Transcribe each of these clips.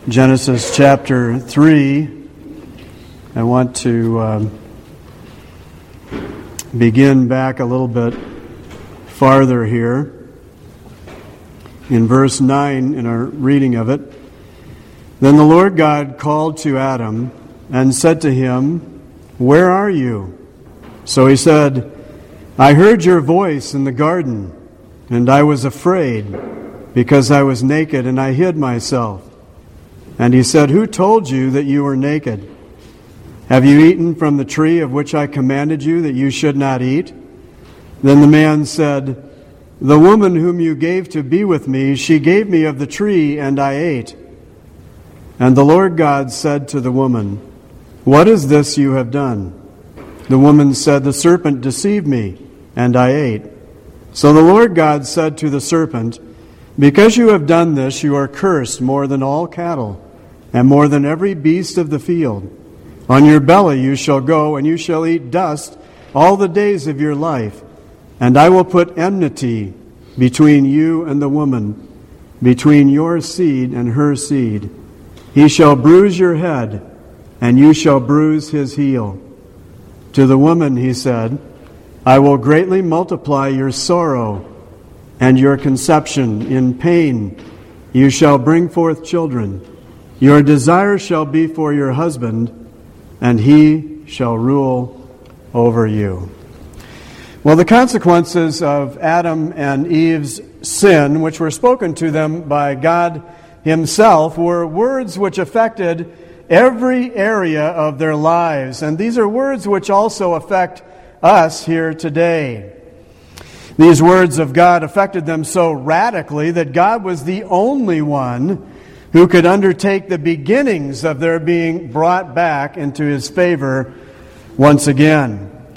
Genesis chapter 3. I want to begin back a little bit farther here. In verse 9, in our reading of it, "Then the Lord God called to Adam and said to him, 'Where are you?' So he said, 'I heard your voice in the garden, and I was afraid, because I was naked, and I hid myself.' And he said, 'Who told you that you were naked? Have you eaten from the tree of which I commanded you that you should not eat?' Then the man said, 'The woman whom you gave to be with me, she gave me of the tree, and I ate.' And the Lord God said to the woman, 'What is this you have done?' The woman said, 'The serpent deceived me, and I ate.' So the Lord God said to the serpent, 'Because you have done this, you are cursed more than all cattle, and more than every beast of the field. On your belly you shall go, and you shall eat dust all the days of your life. And I will put enmity between you and the woman, between your seed and her seed. He shall bruise your head, and you shall bruise his heel.' To the woman he said, 'I will greatly multiply your sorrow and your conception. In pain you shall bring forth children. Your desire shall be for your husband, and he shall rule over you.'" Well, the consequences of Adam and Eve's sin, which were spoken to them by God himself, were words which affected every area of their lives. And these are words which also affect us here today. These words of God affected them so radically that God was the only one who could undertake the beginnings of their being brought back into his favor once again.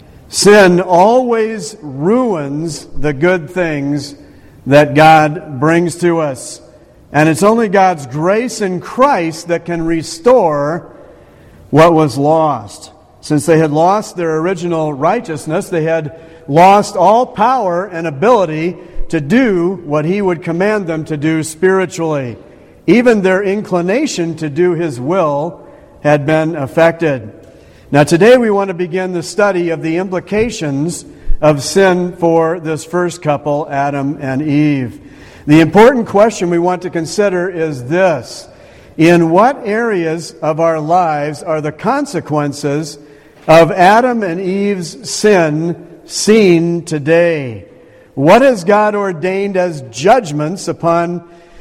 Sin always ruins the good things that God brings to us. And it's only God's grace in Christ that can restore what was lost. Since they had lost their original righteousness, they had lost all power and ability to do what he would command them to do spiritually. Even their inclination to do his will had been affected. Now today we want to begin the study of the implications of sin for this first couple, Adam and Eve. The important question we want to consider is this: in what areas of our lives are the consequences of Adam and Eve's sin seen today? What has God ordained as judgments upon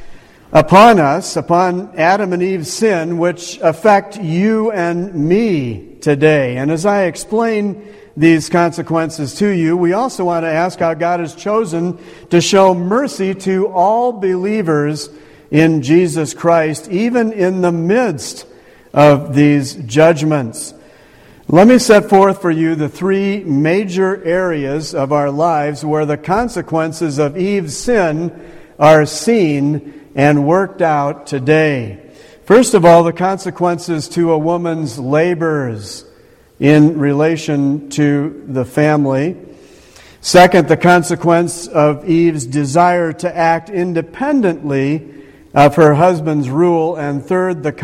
us, upon Adam and Eve's sin, which affect you and me today? And as I explain these consequences to you, we also want to ask how God has chosen to show mercy to all believers in Jesus Christ, even in the midst of these judgments. Let me set forth for you the three major areas of our lives where the consequences of Eve's sin are seen and worked out today. First of all, the consequences to a woman's labors in relation to the family. Second, the consequence of Eve's desire to act independently of her husband's rule. And third, the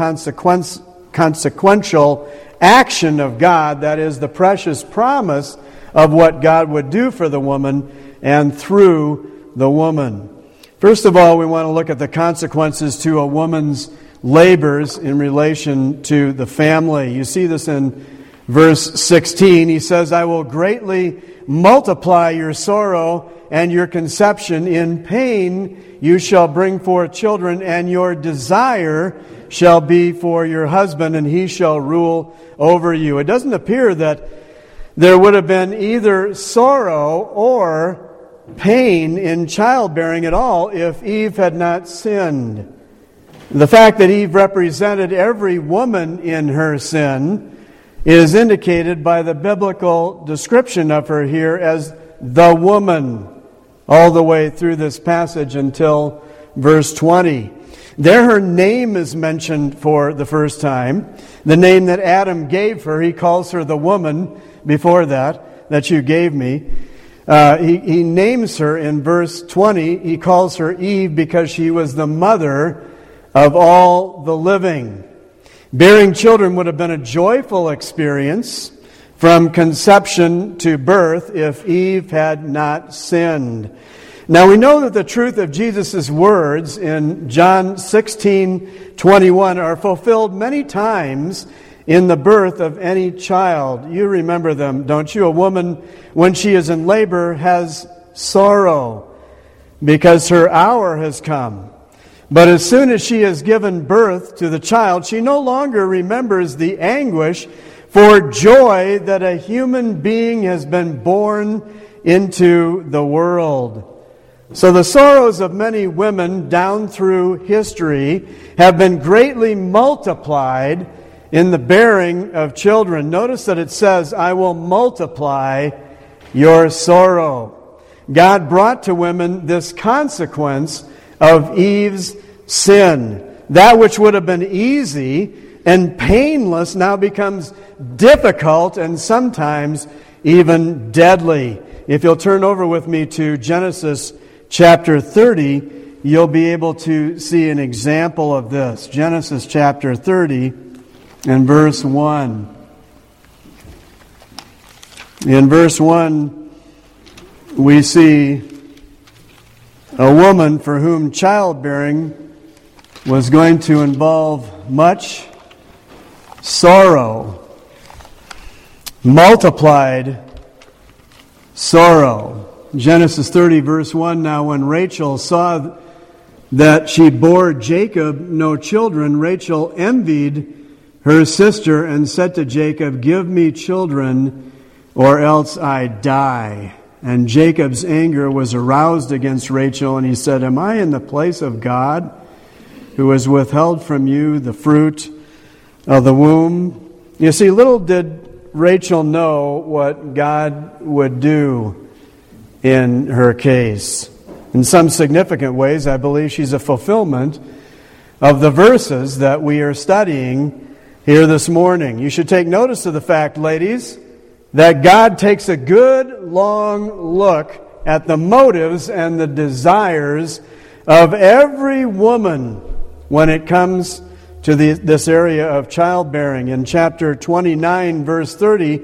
consequential action of God, that is, the precious promise of what God would do for the woman and through the woman. First of all, we want to look at the consequences to a woman's labors in relation to the family. You see this in verse 16. He says, "I will greatly multiply your sorrow and your conception. In pain you shall bring forth children, and your desire shall be for your husband, and he shall rule over you." It doesn't appear that there would have been either sorrow or pain in childbearing at all if Eve had not sinned. The fact that Eve represented every woman in her sin is indicated by the biblical description of her here as the woman all the way through this passage until verse 20. There her name is mentioned for the first time. The name that Adam gave her, he calls her the woman before that you gave me. He names her in verse 20. He calls her Eve because she was the mother of all the living. Bearing children would have been a joyful experience from conception to birth if Eve had not sinned. Now we know that the truth of Jesus' words in John 16:21 are fulfilled many times in the birth of any child. You remember them, don't you? A woman, when she is in labor, has sorrow because her hour has come. But as soon as she has given birth to the child, she no longer remembers the anguish for joy that a human being has been born into the world. So the sorrows of many women down through history have been greatly multiplied in the bearing of children. Notice that it says, I will multiply your sorrow. God brought to women this consequence of Eve's sin. That which would have been easy and painless now becomes difficult and sometimes even deadly. If you'll turn over with me to Genesis chapter 30, you'll be able to see an example of this. Genesis chapter 30 and verse 1. In verse 1, we see a woman for whom childbearing was going to involve much sorrow, multiplied sorrow. Genesis 30, verse 1, now when Rachel saw that she bore Jacob no children, Rachel envied her sister and said to Jacob, give me children, or else I die. And Jacob's anger was aroused against Rachel, and he said, am I in the place of God, who has withheld from you the fruit of the womb? You see, little did Rachel know what God would do in her case. In some significant ways, I believe she's a fulfillment of the verses that we are studying here this morning. You should take notice of the fact, ladies, that God takes a good long look at the motives and the desires of every woman when it comes to this area of childbearing. In chapter 29, verse 30,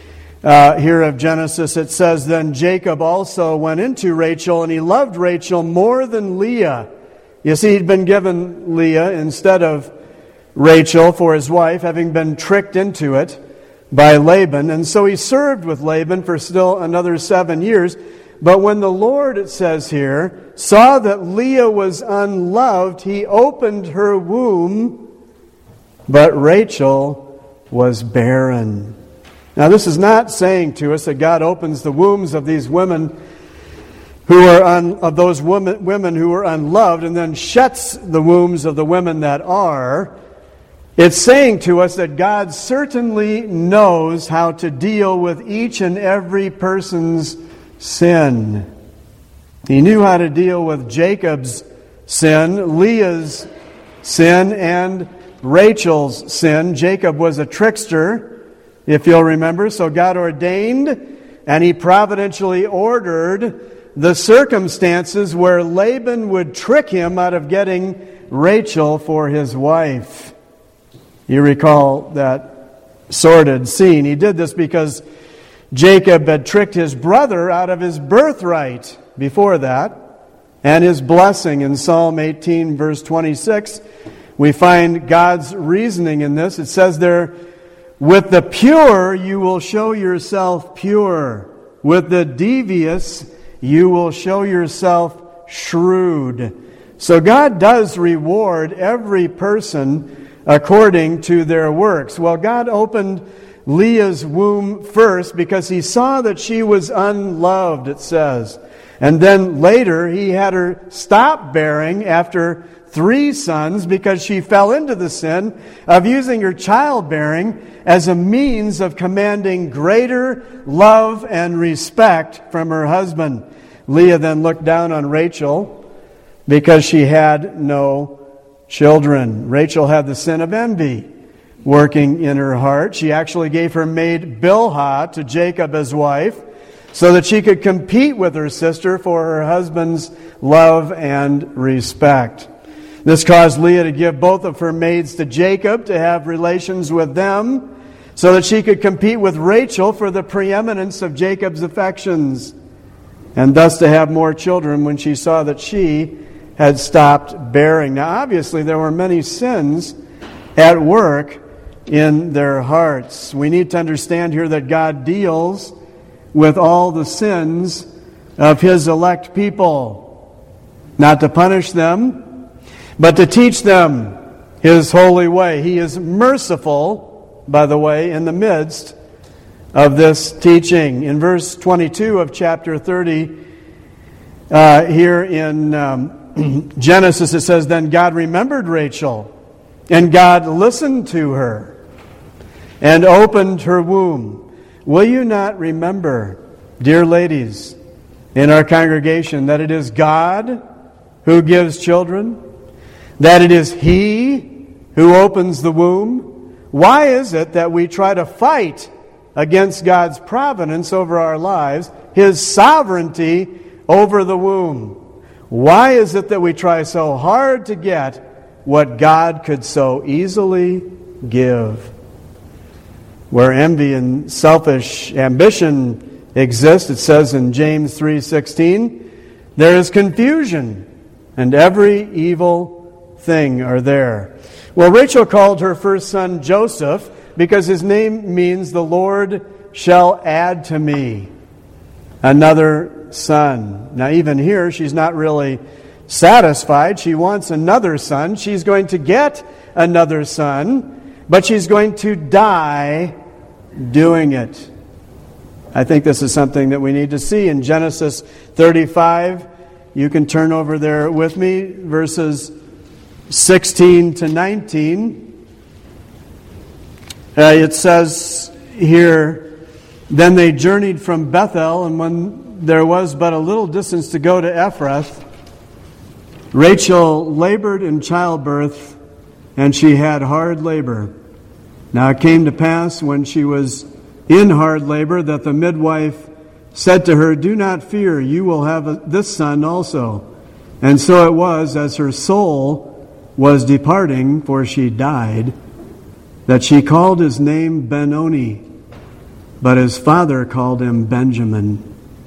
here of Genesis, it says, then Jacob also went into Rachel, and he loved Rachel more than Leah. You see, he'd been given Leah instead of Rachel for his wife, having been tricked into it by Laban. And so he served with Laban for still another 7 years. But when the Lord, it says here, saw that Leah was unloved, he opened her womb, but Rachel was barren. Now, this is not saying to us that God opens the wombs of these women who are of those women who are unloved and then shuts the wombs of the women that are. It's saying to us that God certainly knows how to deal with each and every person's sin. He knew how to deal with Jacob's sin, Leah's sin, and Rachel's sin. Jacob was a trickster, if you'll remember, so God ordained and He providentially ordered the circumstances where Laban would trick him out of getting Rachel for his wife. You recall that sordid scene. He did this because Jacob had tricked his brother out of his birthright before that, and his blessing. In Psalm 18, verse 26, we find God's reasoning in this. It says there, with the pure you will show yourself pure. With the devious you will show yourself shrewd. So God does reward every person according to their works. Well, God opened Leah's womb first because He saw that she was unloved, it says. And then later He had her stop bearing after 3 sons because she fell into the sin of using her childbearing as a means of commanding greater love and respect from her husband. Leah then looked down on Rachel because she had no children. Rachel had the sin of envy working in her heart. She actually gave her maid Bilhah to Jacob as wife so that she could compete with her sister for her husband's love and respect. This caused Leah to give both of her maids to Jacob to have relations with them so that she could compete with Rachel for the preeminence of Jacob's affections, and thus to have more children when she saw that she had stopped bearing. Now, obviously, there were many sins at work in their hearts. We need to understand here that God deals with all the sins of His elect people, not to punish them, but to teach them His holy way. He is merciful, by the way, in the midst of this teaching. In verse 22 of chapter 30, here in Genesis, it says, "Then God remembered Rachel, and God listened to her, and opened her womb." Will you not remember, dear ladies, in our congregation, that it is God who gives children, that it is He who opens the womb? Why is it that we try to fight against God's providence over our lives, His sovereignty over the womb? Why is it that we try so hard to get what God could so easily give? Where envy and selfish ambition exist, it says in James 3:16, there is confusion, and every evil thing are there. Well, Rachel called her first son Joseph because his name means the Lord shall add to me another son. Now, even here, she's not really satisfied. She wants another son. She's going to get another son, but she's going to die doing it. I think this is something that we need to see in Genesis 35. You can turn over there with me, verses 16 to 19. It says here, "Then they journeyed from Bethel, and when there was but a little distance to go to Ephrath, Rachel labored in childbirth, and she had hard labor. Now it came to pass, when she was in hard labor, that the midwife said to her, 'Do not fear, you will have this son also.' And so it was, as her soul was departing, for she died, that she called his name Benoni, but his father called him Benjamin.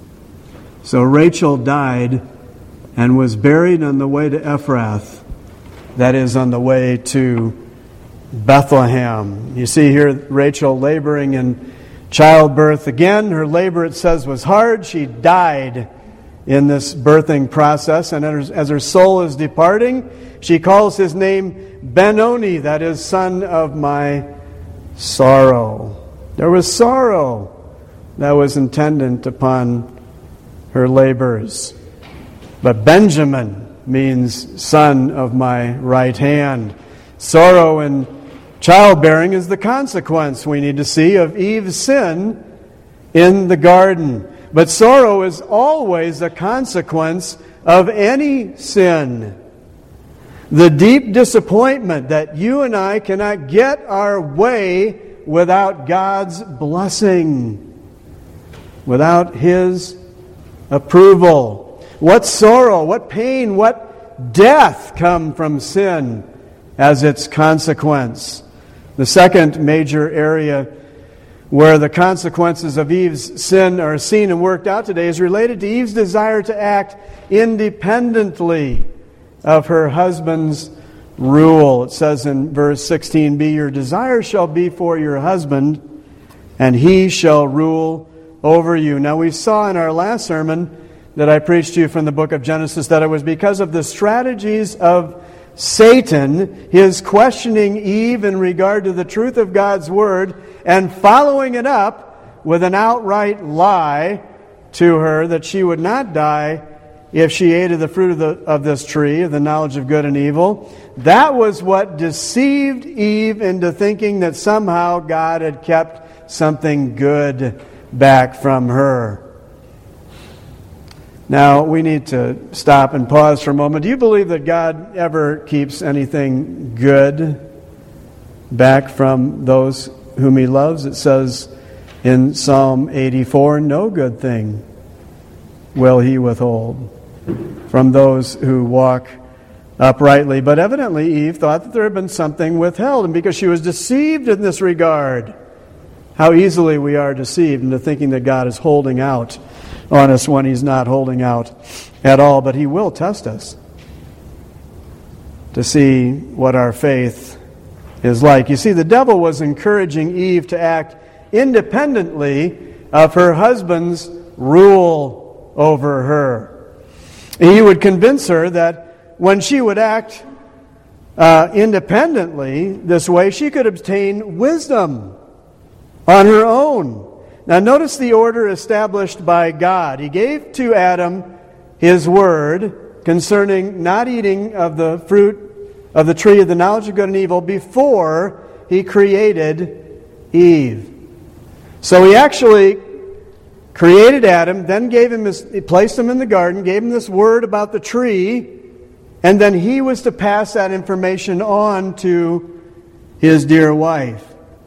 So Rachel died and was buried on the way to Ephrath, that is, on the way to Bethlehem." You see here Rachel laboring in childbirth again. Her labor, it says, was hard. She died in this birthing process, and as her soul is departing, she calls his name Benoni, that is, son of my sorrow. There was sorrow that was attendant upon her labors. But Benjamin means son of my right hand. Sorrow in childbearing is the consequence, we need to see, of Eve's sin in the garden. But sorrow is always a consequence of any sin. The deep disappointment that you and I cannot get our way without God's blessing, without His approval. What sorrow, what pain, what death come from sin as its consequence. The second major area where the consequences of Eve's sin are seen and worked out today is related to Eve's desire to act independently of her husband's rule. It says in verse 16b, "Your desire shall be for your husband, and he shall rule over you." Now, we saw in our last sermon that I preached to you from the book of Genesis that it was because of the strategies of Satan, his questioning Eve in regard to the truth of God's Word, and following it up with an outright lie to her that she would not die if she ate of the fruit of this tree, of the knowledge of good and evil. That was what deceived Eve into thinking that somehow God had kept something good back from her. Now, we need to stop and pause for a moment. Do you believe that God ever keeps anything good back from those whom He loves? It says in Psalm 84, "No good thing will He withhold from those who walk uprightly. But evidently Eve thought that there had been something withheld, and because she was deceived in this regard, how easily we are deceived into thinking that God is holding out on us when He's not holding out at all. But He will test us to see what our faith is like. You see, the devil was encouraging Eve to act independently of her husband's rule over her. He would convince her that when she would act independently this way, she could obtain wisdom on her own. Now notice the order established by God. He gave to Adam His word concerning not eating of the fruit of the tree of the knowledge of good and evil before He created Eve. So He actually created Adam, then he placed him in the garden, gave him this word about the tree, and then he was to pass that information on to his dear wife.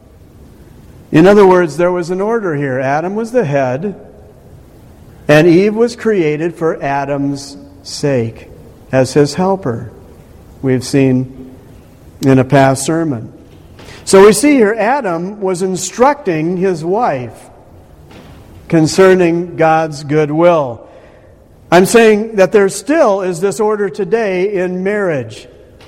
In other words, there was an order here. Adam was the head, and Eve was created for Adam's sake, as his helper. We've seen in a past sermon. So we see here Adam was instructing his wife concerning God's goodwill. I'm saying that there still is this order today in marriage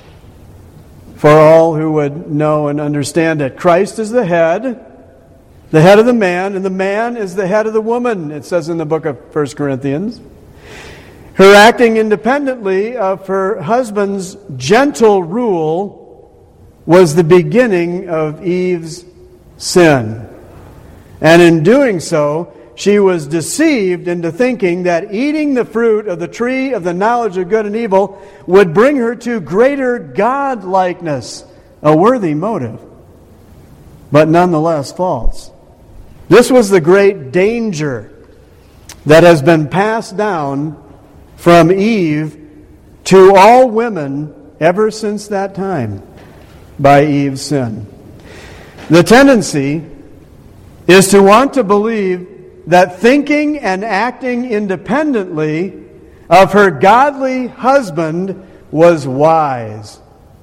for all who would know and understand it. Christ is the head of the man, and the man is the head of the woman, it says in the book of 1 Corinthians. Her acting independently of her husband's gentle rule was the beginning of Eve's sin. And in doing so, she was deceived into thinking that eating the fruit of the tree of the knowledge of good and evil would bring her to greater God-likeness, a worthy motive, but nonetheless false. This was the great danger that has been passed down from Eve to all women ever since that time by Eve's sin. The tendency is to want to believe that thinking and acting independently of her godly husband was wise.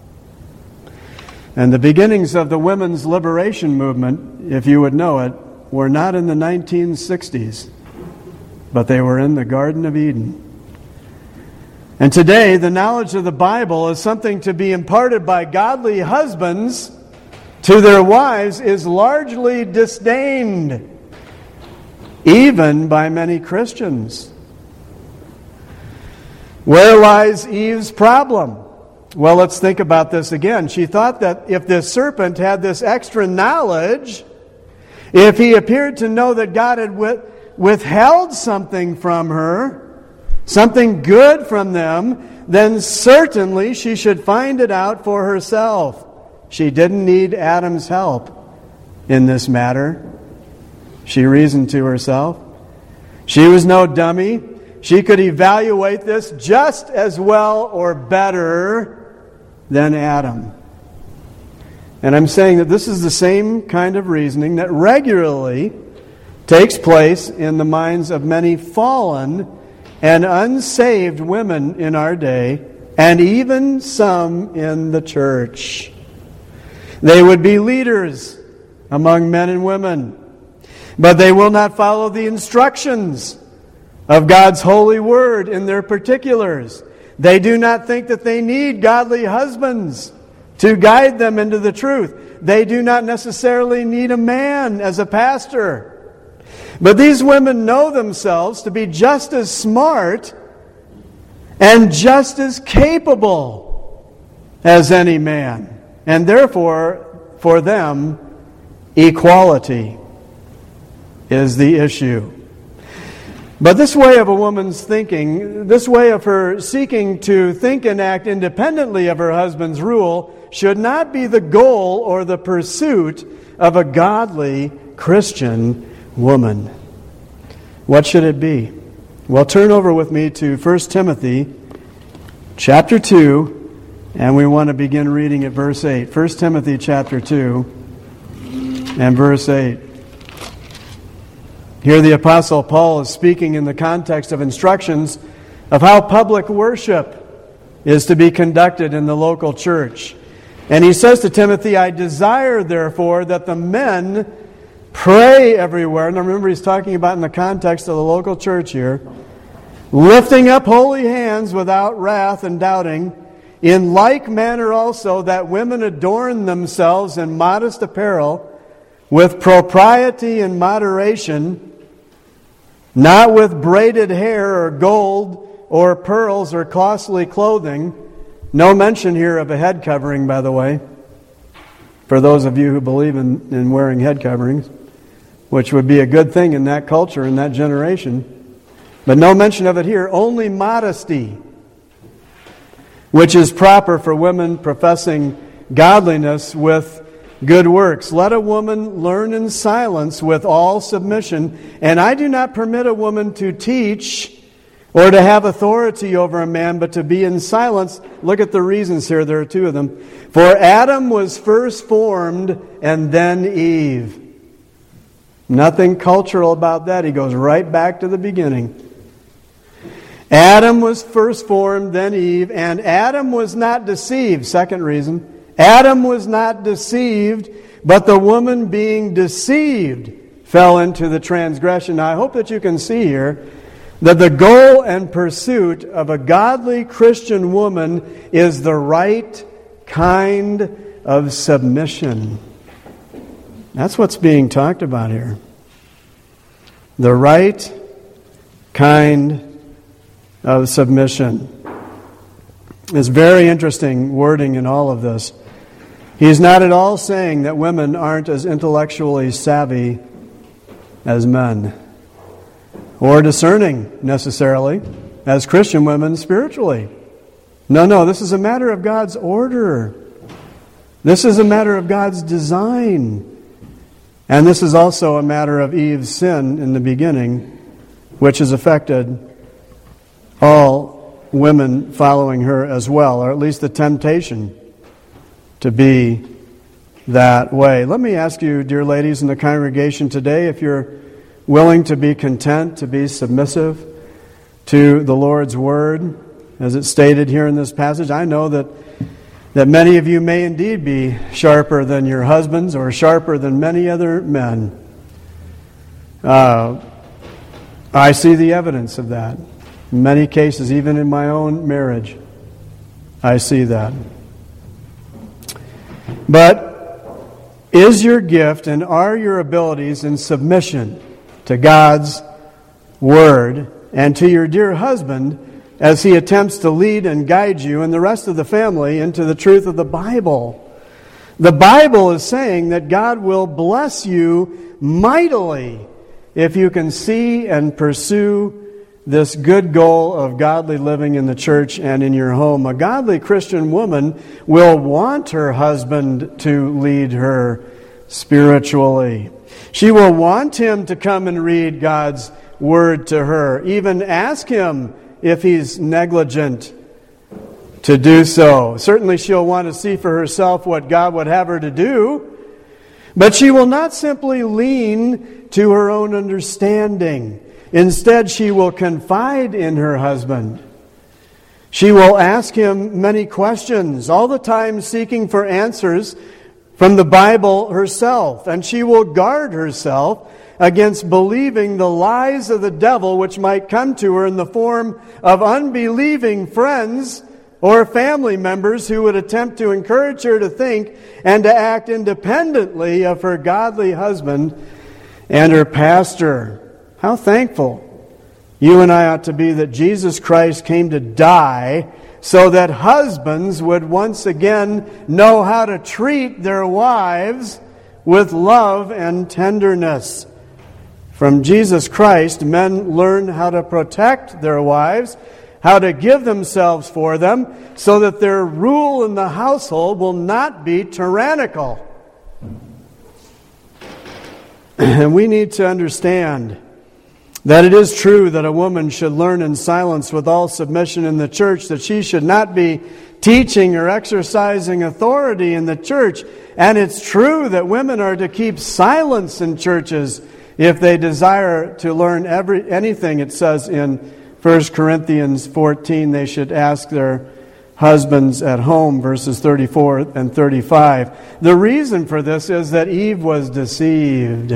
And the beginnings of the women's liberation movement, if you would know it, were not in the 1960s, but they were in the Garden of Eden. And today, the knowledge of the Bible is something to be imparted by godly husbands to their wives is largely disdained, even by many Christians. Where lies Eve's problem? Well, let's think about this again. She thought that if this serpent had this extra knowledge, if he appeared to know that God had withheld something from her, something good from them, then certainly she should find it out for herself. She didn't need Adam's help in this matter. She reasoned to herself. She was no dummy. She could evaluate this just as well or better than Adam. And I'm saying that this is the same kind of reasoning that regularly takes place in the minds of many fallen and unsaved women in our day, and even some in the church. They would be leaders among men and women, but they will not follow the instructions of God's holy word in their particulars. They do not think that they need godly husbands to guide them into the truth. They do not necessarily need a man as a pastor. But these women know themselves to be just as smart and just as capable as any man. And therefore, for them, equality is the issue. But this way of a woman's thinking, this way of her seeking to think and act independently of her husband's rule, should not be the goal or the pursuit of a godly Christian woman. What should it be? Well, turn over with me to 1 Timothy chapter 2, and we want to begin reading at verse 8. 1 Timothy chapter 2 and verse 8. Here the Apostle Paul is speaking in the context of instructions of how public worship is to be conducted in the local church. And he says to Timothy, I desire, therefore, that the men pray everywhere. And remember, he's talking about in the context of the local church here. Lifting up holy hands without wrath and doubting. In like manner also that women adorn themselves in modest apparel, with propriety and moderation, not with braided hair or gold or pearls or costly clothing. No mention here of a head covering, by the way, for those of you who believe in wearing head coverings, which would be a good thing in that culture, in that generation. But no mention of it here. Only modesty, which is proper for women professing godliness with good works. Let a woman learn in silence with all submission. And I do not permit a woman to teach or to have authority over a man, but to be in silence. Look at the reasons here. There are two of them. For Adam was first formed and then Eve. Nothing cultural about that. He goes right back to the beginning. Adam was first formed, then Eve, and Adam was not deceived. Second reason. Adam was not deceived, but the woman being deceived fell into the transgression. Now, I hope that you can see here that the goal and pursuit of a godly Christian woman is the right kind of submission. That's what's being talked about here. The right kind of submission. It's very interesting wording in all of this. He's not at all saying that women aren't as intellectually savvy as men, or discerning necessarily as Christian women spiritually. No, this is a matter of God's order. This is a matter of God's design. And this is also a matter of Eve's sin in the beginning, which has affected all women following her as well, or at least the temptation to be that way. Let me ask you, dear ladies in the congregation today, if you're willing to be content, to be submissive to the Lord's Word, as it's stated here in this passage. I know that many of you may indeed be sharper than your husbands or sharper than many other men. I see the evidence of that. In many cases, even in my own marriage, I see that. But is your gift and are your abilities in submission to God's Word and to your dear husband as he attempts to lead and guide you and the rest of the family into the truth of the Bible? The Bible is saying that God will bless you mightily if you can see and pursue this good goal of godly living in the church and in your home. A godly Christian woman will want her husband to lead her spiritually. She will want him to come and read God's Word to her, even ask him if he's negligent to do so. Certainly she'll want to see for herself what God would have her to do, but she will not simply lean to her own understanding. Instead, she will confide in her husband. She will ask him many questions, all the time seeking for answers from the Bible herself. And she will guard herself against believing the lies of the devil which might come to her in the form of unbelieving friends or family members who would attempt to encourage her to think and to act independently of her godly husband and her pastor. How thankful you and I ought to be that Jesus Christ came to die so that husbands would once again know how to treat their wives with love and tenderness. From Jesus Christ, men learn how to protect their wives, how to give themselves for them, so that their rule in the household will not be tyrannical. And we need to understand that it is true that a woman should learn in silence with all submission in the church, that she should not be teaching or exercising authority in the church. And it's true that women are to keep silence in churches if they desire to learn anything. It says in 1 Corinthians 14, they should ask their husbands at home, verses 34 and 35. The reason for this is that Eve was deceived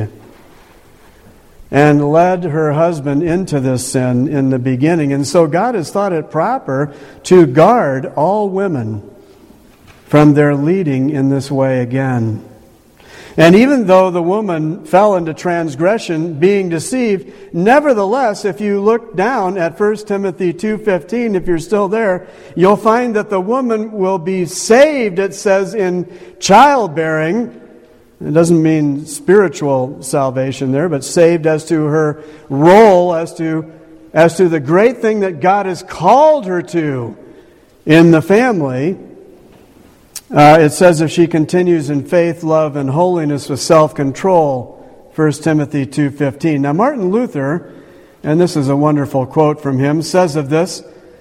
and led her husband into this sin in the beginning. And so God has thought it proper to guard all women from their leading in this way again. And even though the woman fell into transgression, being deceived, nevertheless, if you look down at 1 Timothy 2:15, if you're still there, you'll find that the woman will be saved, it says, in childbearing. It doesn't mean spiritual salvation there, but saved as to her role, as to the great thing that God has called her to in the family. It says if she continues in faith, love, and holiness with self-control, 1 Timothy 2:15. Now Martin Luther, and this is a wonderful quote from him, says of this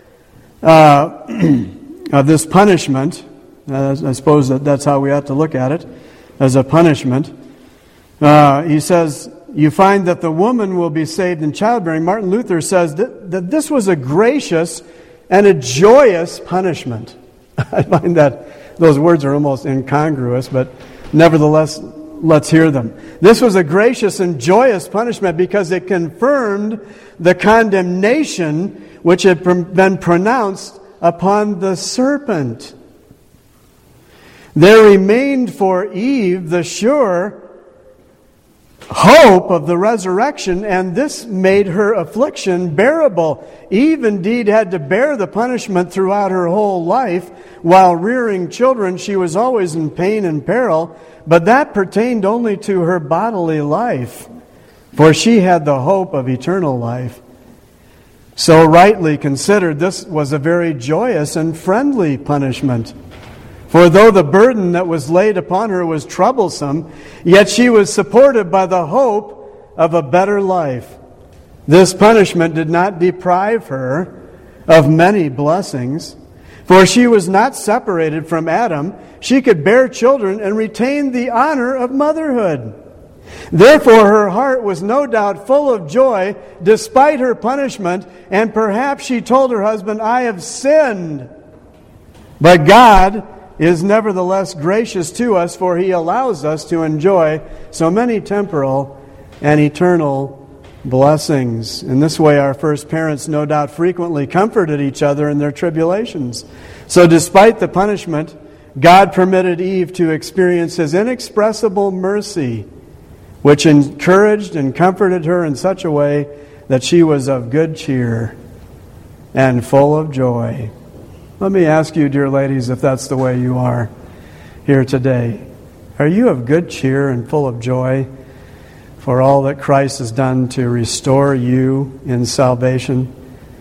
punishment, I suppose that's how we ought to look at it, as a punishment. He says, you find that the woman will be saved in childbearing. Martin Luther says that this was a gracious and a joyous punishment. I find that those words are almost incongruous, but nevertheless, let's hear them. This was a gracious and joyous punishment because it confirmed the condemnation which had been pronounced upon the serpent. There remained for Eve the sure hope of the resurrection, and this made her affliction bearable. Eve indeed had to bear the punishment throughout her whole life. While rearing children, she was always in pain and peril, but that pertained only to her bodily life, for she had the hope of eternal life. So rightly considered, this was a very joyous and friendly punishment. For though the burden that was laid upon her was troublesome, yet she was supported by the hope of a better life. This punishment did not deprive her of many blessings, for she was not separated from Adam. She could bear children and retain the honor of motherhood. Therefore her heart was no doubt full of joy despite her punishment, and perhaps she told her husband, I have sinned. But God is nevertheless gracious to us, for He allows us to enjoy so many temporal and eternal blessings. In this way, our first parents no doubt frequently comforted each other in their tribulations. So despite the punishment, God permitted Eve to experience His inexpressible mercy, which encouraged and comforted her in such a way that she was of good cheer and full of joy. Let me ask you, dear ladies, if that's the way you are here today. Are you of good cheer and full of joy for all that Christ has done to restore you in salvation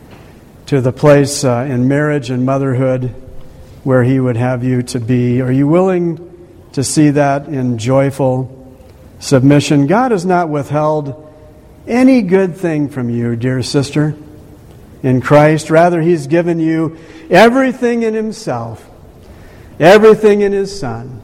to the place in marriage and motherhood where He would have you to be? Are you willing to see that in joyful submission? God has not withheld any good thing from you, dear sister, in Christ. Rather, He's given you everything in Himself, everything in His Son,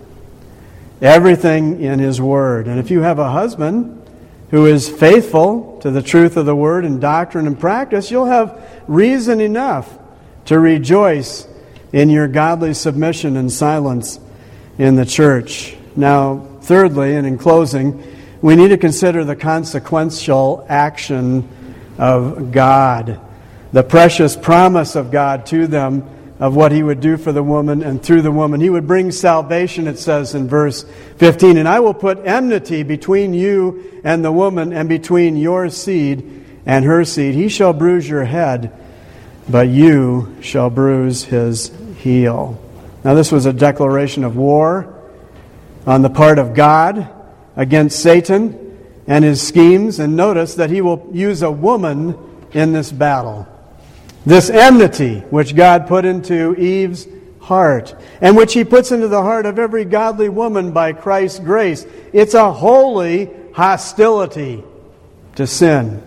everything in His Word. And if you have a husband who is faithful to the truth of the Word and doctrine and practice, you'll have reason enough to rejoice in your godly submission and silence in the church. Now, thirdly, and in closing, we need to consider the consequential action of God. The precious promise of God to them of what He would do for the woman and through the woman. He would bring salvation, it says in verse 15. And I will put enmity between you and the woman, and between your seed and her seed. He shall bruise your head, but you shall bruise his heel. Now this was a declaration of war on the part of God against Satan and his schemes. And notice that He will use a woman in this battle. This enmity which God put into Eve's heart, and which He puts into the heart of every godly woman by Christ's grace, it's a holy hostility to sin.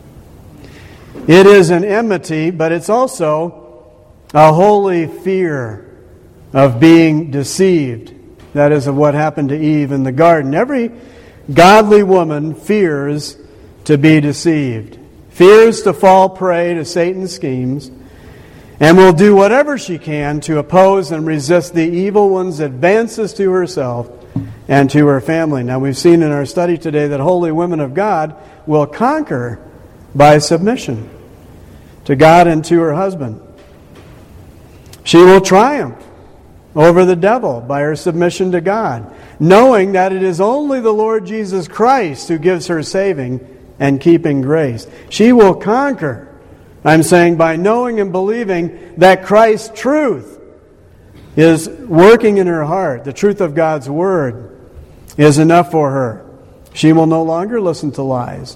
It is an enmity, but it's also a holy fear of being deceived. That is of what happened to Eve in the garden. Every godly woman fears to be deceived, fears to fall prey to Satan's schemes, and will do whatever she can to oppose and resist the evil one's advances to herself and to her family. Now, we've seen in our study today that holy women of God will conquer by submission to God and to her husband. She will triumph over the devil by her submission to God, knowing that it is only the Lord Jesus Christ who gives her saving and keeping grace. She will conquer, I'm saying, by knowing and believing that Christ's truth is working in her heart. The truth of God's Word is enough for her. She will no longer listen to lies.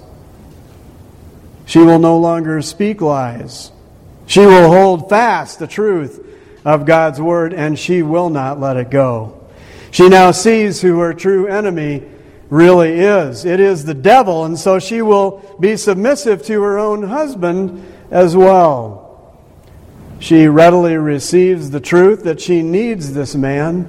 She will no longer speak lies. She will hold fast the truth of God's Word, and she will not let it go. She now sees who her true enemy really is. It is the devil, and so she will be submissive to her own husband as well. She readily receives the truth that she needs this man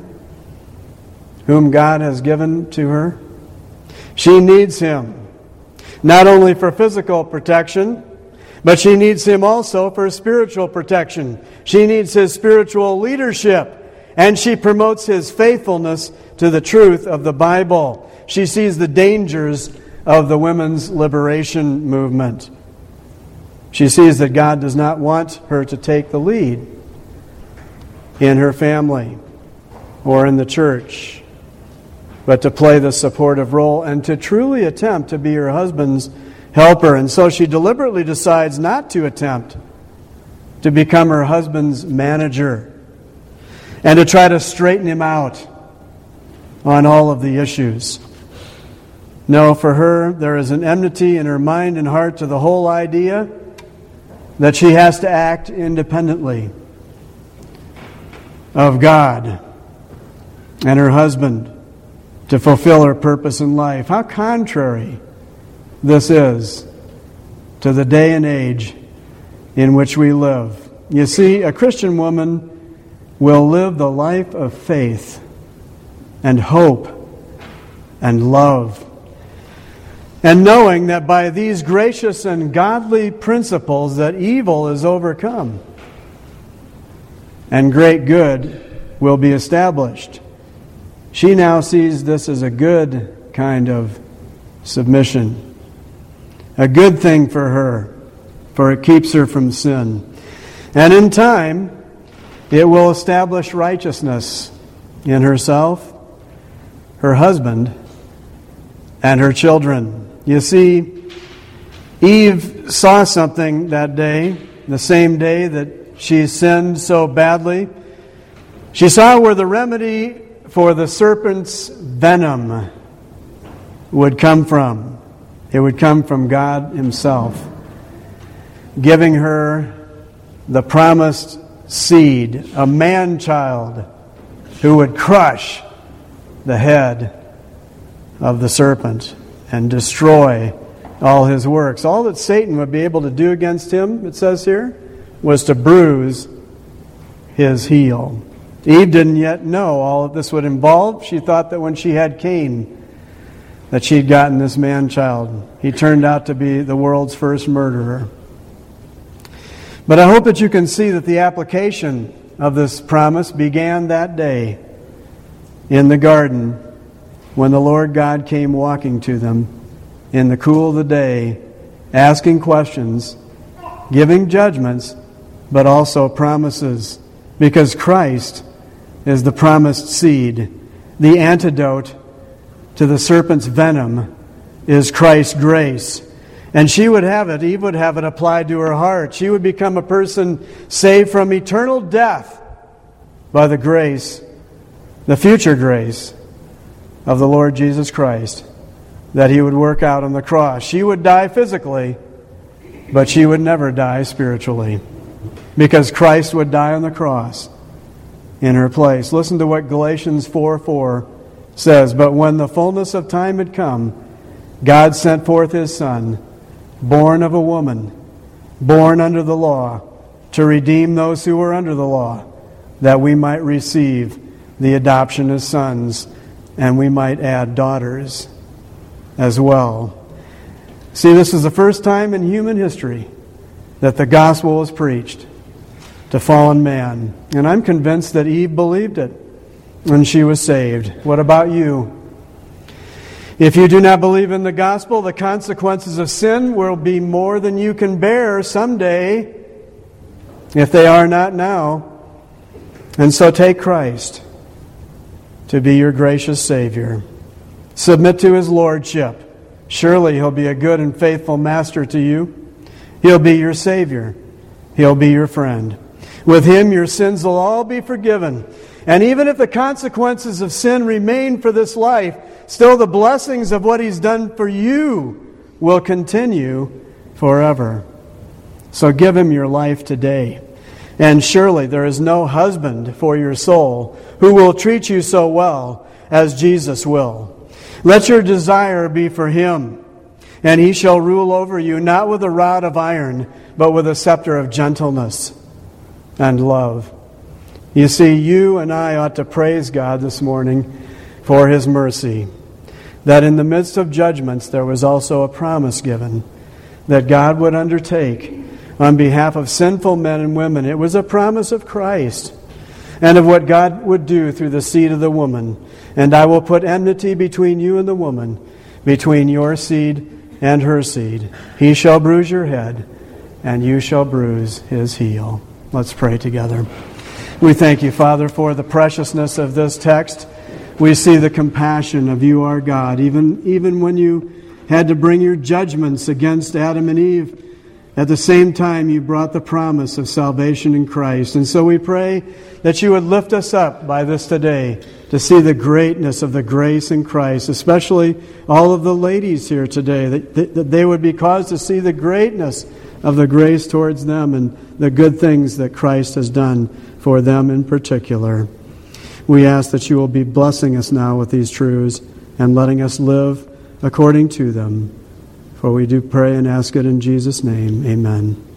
whom God has given to her. She needs him, not only for physical protection, but she needs him also for spiritual protection. She needs his spiritual leadership, and she promotes his faithfulness to the truth of the Bible. She sees the dangers of the women's liberation movement. She sees that God does not want her to take the lead in her family or in the church, but to play the supportive role and to truly attempt to be her husband's helper. And so she deliberately decides not to attempt to become her husband's manager and to try to straighten him out on all of the issues. No, for her, there is an enmity in her mind and heart to the whole idea that she has to act independently of God and her husband to fulfill her purpose in life. How contrary this is to the day and age in which we live. You see, a Christian woman will live the life of faith and hope and love, and knowing that by these gracious and godly principles that evil is overcome and great good will be established. She now sees this as a good kind of submission, a good thing for her, for it keeps her from sin. And in time, it will establish righteousness in herself, her husband, and her children. You see, Eve saw something that day, the same day that she sinned so badly. She saw where the remedy for the serpent's venom would come from. It would come from God Himself, giving her the promised seed, a man-child who would crush the head of the serpent and destroy all his works. All that Satan would be able to do against him, it says here, was to bruise his heel. Eve didn't yet know all that this would involve. She thought that when she had Cain, that she'd gotten this man-child. He turned out to be the world's first murderer. But I hope that you can see that the application of this promise began that day in the garden when the Lord God came walking to them in the cool of the day, asking questions, giving judgments, but also promises, because Christ is the promised seed. The antidote to the serpent's venom is Christ's grace. And she would have it, Eve would have it applied to her heart. She would become a person saved from eternal death by the grace, the future grace of the Lord Jesus Christ that He would work out on the cross. She would die physically, but she would never die spiritually, because Christ would die on the cross in her place. Listen to what Galatians 4:4 says. But when the fullness of time had come, God sent forth His Son, born of a woman, born under the law, to redeem those who were under the law, that we might receive the adoption as sons, and we might add daughters as well. See, this is the first time in human history that the gospel was preached to fallen man. And I'm convinced that Eve believed it when she was saved. What about you? If you do not believe in the gospel, the consequences of sin will be more than you can bear someday, if they are not now. And so take Christ to be your gracious Savior. Submit to His Lordship. Surely He'll be a good and faithful master to you. He'll be your Savior. He'll be your friend. With Him, your sins will all be forgiven. And even if the consequences of sin remain for this life, still the blessings of what He's done for you will continue forever. So give Him your life today. And surely there is no husband for your soul who will treat you so well as Jesus will. Let your desire be for Him, and He shall rule over you, not with a rod of iron, but with a scepter of gentleness and love. You see, you and I ought to praise God this morning for His mercy, that in the midst of judgments there was also a promise given that God would undertake on behalf of sinful men and women. It was a promise of Christ and of what God would do through the seed of the woman. And I will put enmity between you and the woman, between your seed and her seed. He shall bruise your head, and you shall bruise his heel. Let's pray together. We thank you, Father, for the preciousness of this text. We see the compassion of you, our God, even when you had to bring your judgments against Adam and Eve. At the same time, you brought the promise of salvation in Christ. And so we pray that you would lift us up by this today to see the greatness of the grace in Christ, especially all of the ladies here today, that they would be caused to see the greatness of the grace towards them and the good things that Christ has done for them in particular. We ask that you will be blessing us now with these truths and letting us live according to them. For we do pray and ask it in Jesus' name. Amen.